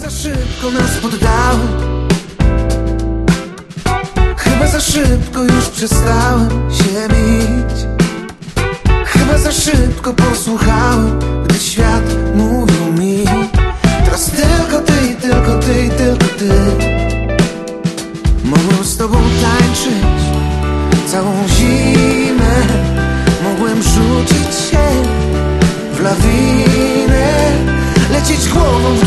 za szybko nas poddały, chyba za szybko już przestałem się bić, chyba za szybko posłuchałem, gdy świat mówił mi: teraz tylko ty, i tylko ty, i tylko ty. Mogłem z tobą tańczyć całą zimę, mogłem rzucić się w lawinę, lecieć głową